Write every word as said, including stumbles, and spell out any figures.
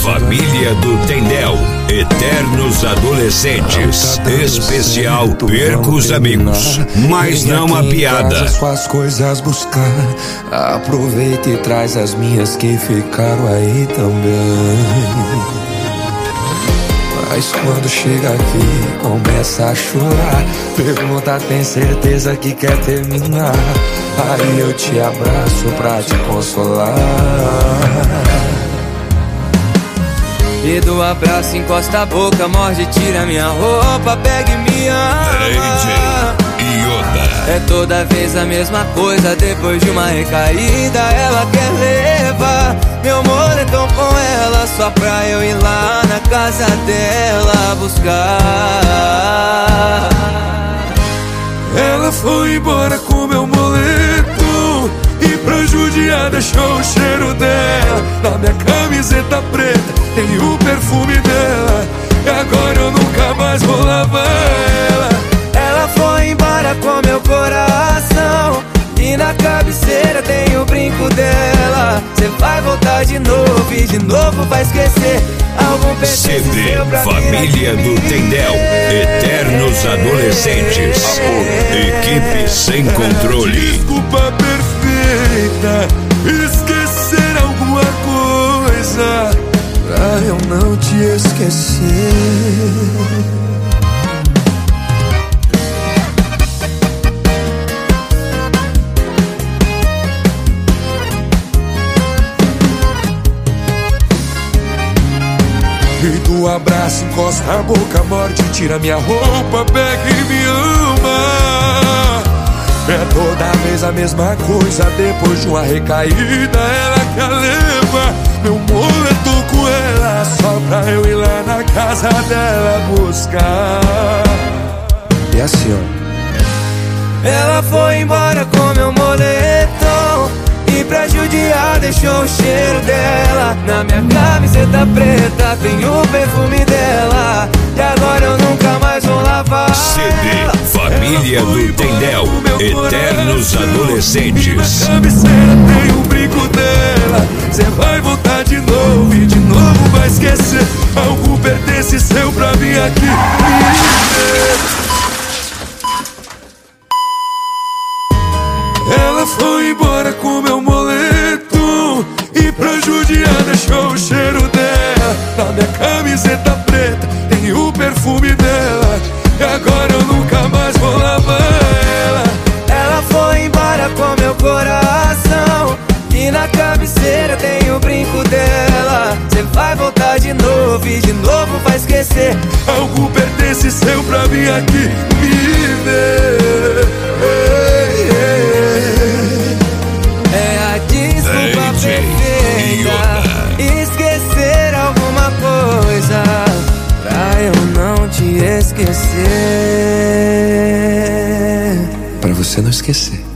Família do Tendel, Eternos Adolescentes, especial Perca os Amigos, mas não a piada. Suas coisas buscar, aproveita e traz as minhas que ficaram aí também. Mas quando chega aqui, começa a chorar, pergunta, tem certeza que quer terminar? Aí eu te abraço pra te consolar. E do abraço encosta a boca, morde, tira minha roupa, pega e me ama. É toda vez a mesma coisa, depois de uma recaída ela quer levar meu moletom com ela, só pra eu ir lá na casa dela buscar. Ela foi embora com meu moletom e pra judiar deixou o cheiro dela na minha camiseta preta, tem o perfume dela, e agora eu nunca mais vou lavar ela. Ela foi embora com meu coração e na cabeceira tem o brinco dela. Cê vai voltar de novo e de novo vai esquecer algum C D Família do Tendel, Eternos Adolescentes, equipe sem controle. Desculpa perfeita, esquecer alguma coisa pra eu não te esquecer. E do abraço encosta a boca, morde, tira minha roupa, pega e me ama. É toda vez a mesma coisa, depois de uma recaída ela quer levar meu moletom com ela, só pra eu ir lá na casa dela buscar. E assim, ó. Ela foi embora com meu moletom e pra judiar deixou o cheiro dela na minha camiseta preta, tem o perfume dela, e agora eu nunca mais vou lavar. C D Família do Tendel, Eternos Adolescentes. Na cabeceira tem o brinco dela, cê vai voltar de novo e de novo vai esquecer algo pertence seu pra mim aqui. Ela foi embora com meu moletom e pra judiar deixou o cheiro dela na minha camiseta preta, tem o perfume dela, e agora eu nunca mais vou lavar ela. Ela foi embora com meu coração e na cabeceira tem o brinco dela. Cê vai voltar de novo e de novo vai esquecer algo pertence seu pra mim aqui me ver. É a desculpa perfeita, esquecer alguma coisa pra eu não te esquecer. Pra você não esquecer.